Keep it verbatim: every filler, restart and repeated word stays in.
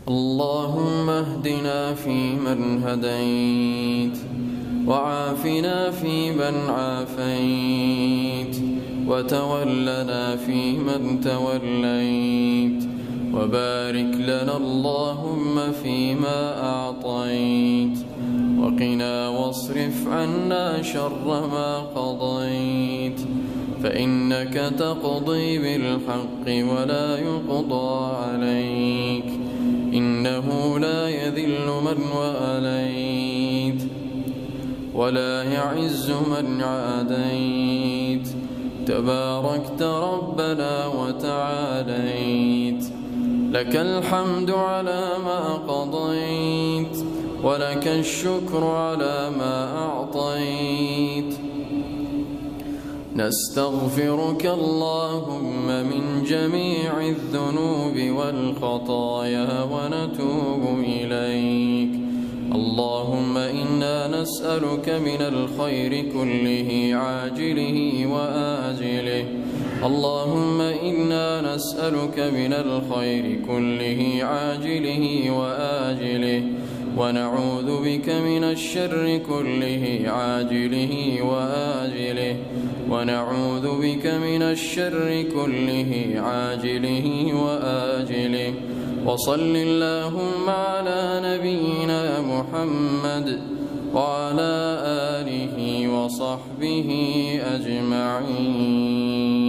اللهم اهدنا فيمن هديت، وعافنا فيمن عافيت، وتولنا فيمن توليت، وبارك لنا اللهم فيما أعطيت، وقنا واصرف عنا شر ما قضيت، فإنك تقضي بالحق ولا يقضى عليك، إنه لا يذل من واليت ولا يعز من عاديت، تباركت ربنا وتعاليت، لك الحمد على ما قضيت، ولك الشكر على ما أعطيت. نستغفرك اللهم من جميع الذنوب والخطايا ونتوب إليك. اللهم إنا نسألك من الخير كله عاجله وآجله. اللهم إنا نسألك من الخير كله عاجله وآجله، ونعوذ بك من الشر كله عاجله وآجله، ونعوذ بك من الشر كله عاجله وآجله. وصل اللهم على نبينا محمد وعلى آله وصحبه أجمعين.